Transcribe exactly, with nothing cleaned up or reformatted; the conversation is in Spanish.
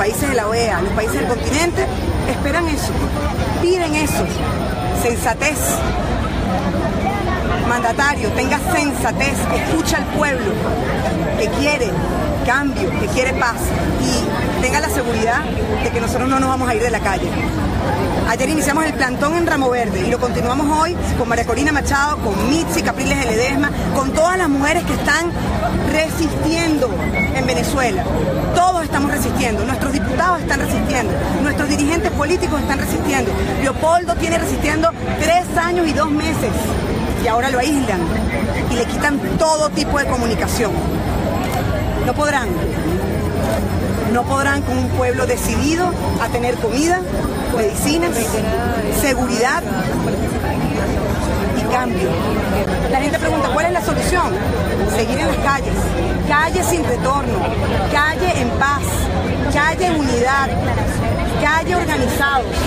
países de la O E A, los países del continente, esperan eso, piden eso, sensatez. Mandatario, tenga sensatez, escucha al pueblo que quiere cambio, que quiere paz y tenga la seguridad de que nosotros no nos vamos a ir de la calle. Ayer iniciamos el plantón en Ramo Verde y lo continuamos hoy con María Corina Machado, con Mitzi Capriles de Ledesma, con todas las mujeres que están resistiendo en Venezuela. Todos estamos resistiendo, nuestros diputados están resistiendo, nuestros dirigentes políticos están resistiendo. Leopoldo tiene resistiendo tres años y dos meses y ahora lo aíslan y le quitan todo tipo de comunicación. No podrán, no podrán con un pueblo decidido a tener comida, medicinas, seguridad y cambio. La gente pregunta, ¿cuál es la solución? Seguir en las calles, calle sin retorno, calle en paz, calle en unidad, calle organizados.